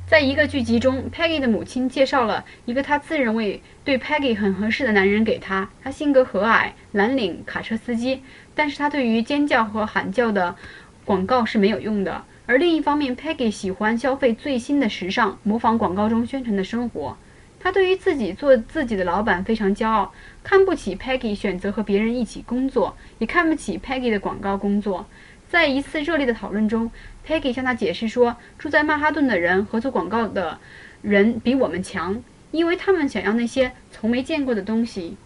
在一个剧集中 ，Peggy 的母亲介绍了一个她自认为对 Peggy 很合适的男人给她。他性格和蔼，蓝领卡车司机，但是他对于尖叫和喊叫的广告是没有用的。而另一方面 ，Peggy 喜欢消费最新的时尚，模仿广告中宣传的生活。他对于自己做自己的老板非常骄傲，看不起 Peggy 选择和别人一起工作，也看不起 Peggy 的广告工作。在一次热烈的讨论中 ，Peggy 向他解释说，住在曼哈顿的人和做广告的人比我们强，因为他们想要那些从没见过的东西。